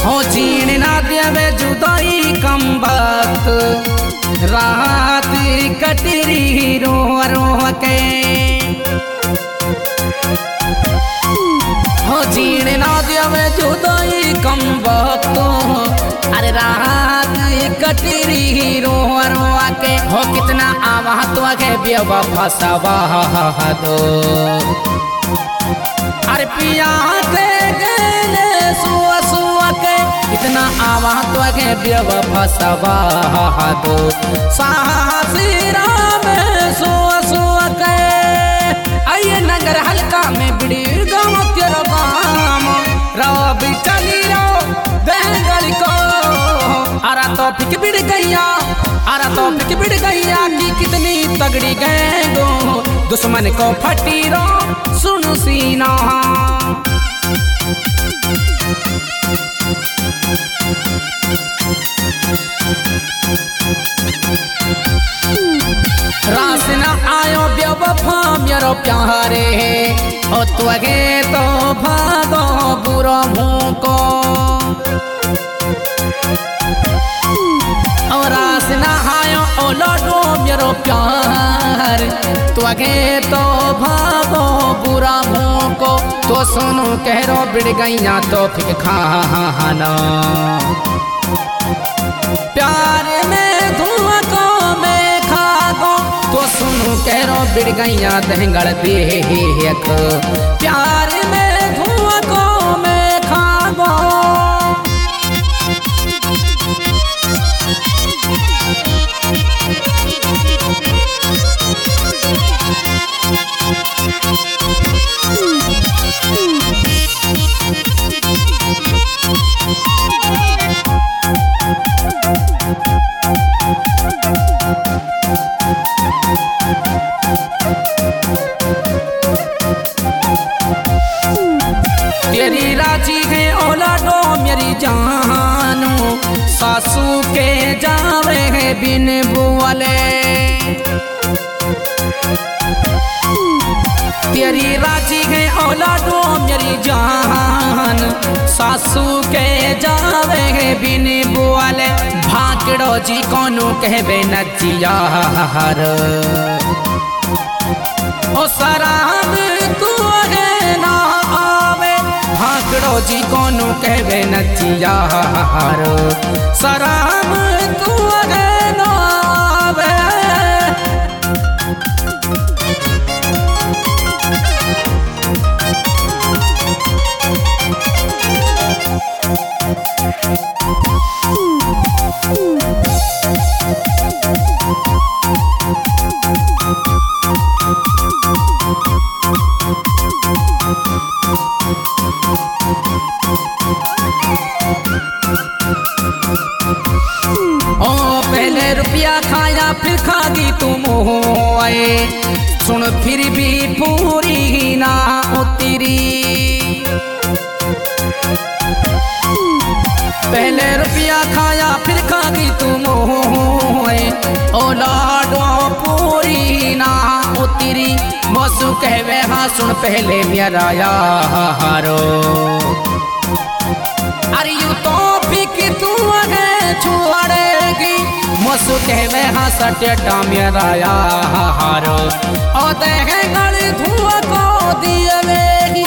हो चीन ना देवे जुदाई कम वक्त रात कटरी रो रो के हो चीन ना देवे जुदाई कम वक्त अरे रात कटरी रो रो के हो कितना आवा तो के बेवफा सवा दो अरे पिया के गले सुआ सुआ के कितना आवा तो के बेवफा सवा दो साहसीरा में सुआ सुआ के आइए नगर हल्का में बिड़ी गाँव तेरा गाम रवि चली रो बेंगल को अरा तो फिक बिड़ गैया अरा तो फिक बिड़ गैया कि कितनी तगड़ी गैंगो दुश्मन को फटी रो सुन सीना रास न आयो बेवफा मेरो प्यारे हो तुगे तो भागो बुरो मुँह को और रास न आयो ओ लौटो मेरो प्यार तुगे तो भागो बुरा मुँह को तो सुनो कहरो बिड़ गैया तो फिक खाना प्यार में धुआं को मैं खागो तो सुनो कहरो बिड़ गैया दहंगड़ देख प्यार में धुआं को मैं खागो तेरी राजी है औलादो मेरी जानो सासू के जावे है बिन बुआले तेरी राजी है औलादो मेरी जान सासू के जावे है बिन बुआले भाकड़ो जी कोनो कहबे नचिया ओ सराम तू है ना आवे भाकड़ो जी कोनो कहबे नचिया सराम तू है ना आवे पहले रुपया खाया फिर खागी तुम आए सुन फिर भी पूरी ना उतरी पहले रुपया खाया फिर खागी तुम आए औलादो पूरी ना उतरी मौसू कहवे हाँ सुन पहले मेरा यारो अरे यू तो फिक तू है छोड़ेगी मौसू कहवे हाँ सटेटा मेरा यारो ओ देहंगल धुआं को दिएगी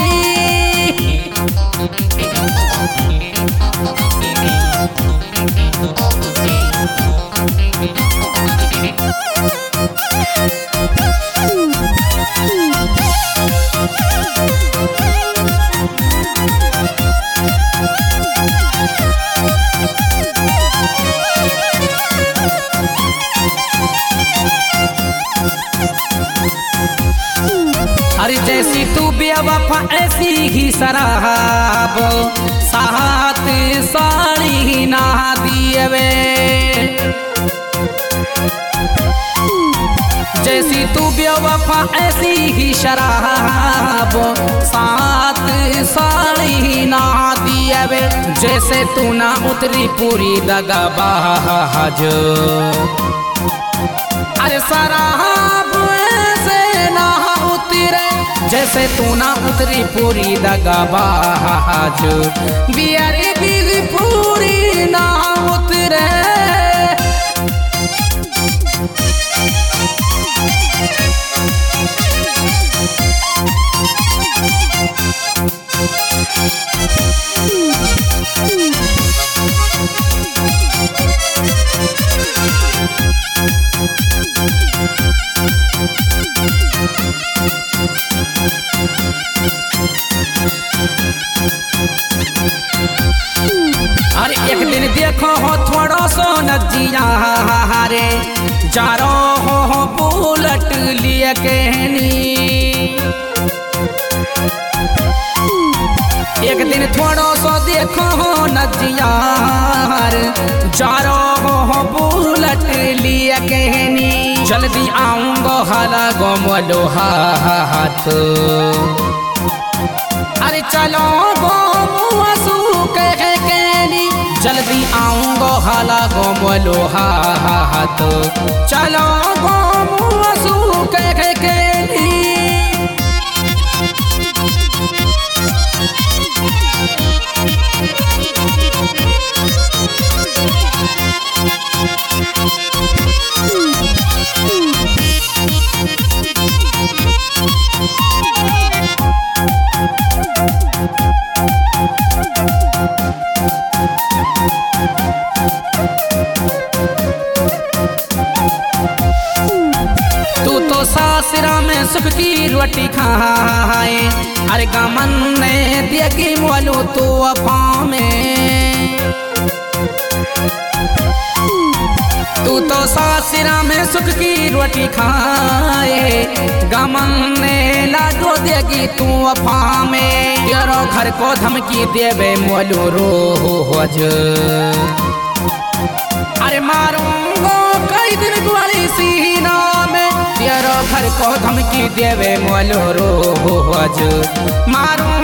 अरे जैसी तू बेवफा ऐसी ही शराब साथ साड़ी ना दिए जैसी तू बेवफा ऐसी ही शराब साथ साड़ी ना दिए जैसे तू ना उतरी पूरी दगाबाज अरे शराब ऐसे ना उतरे जैसे तू ना उतरी पूरी दगाबाज बियारी भी अरे एक दिन देखो हो थोड़ा सो नजिया रे जारो हो बुलेट लिए कहनी। एक दिन थोड़ा सो देखो हो नजिया जारो हो बुलेट लिए कहनी। जल्दी आऊंगा हाला गोमलो हाथ अरे चलो गोमुआसू कहनी। जल्दी आऊंगा हाला गोमलो हाथ चलो गोमुआसू कहनी। तू तो सासरा में सुख की रोटी खाए अरे गमन ने देगी मोलू तू अफा में। तू तो सासरा में सुख की रोटी खाए गमन ने लाडो देगी तू अफा में। यारो घर को धमकी देवे मोलू रोज अरे मारूंगो कई दिन तुम्हारी सीना में। यारो घर को धमकी देवे मोलू रोज मारू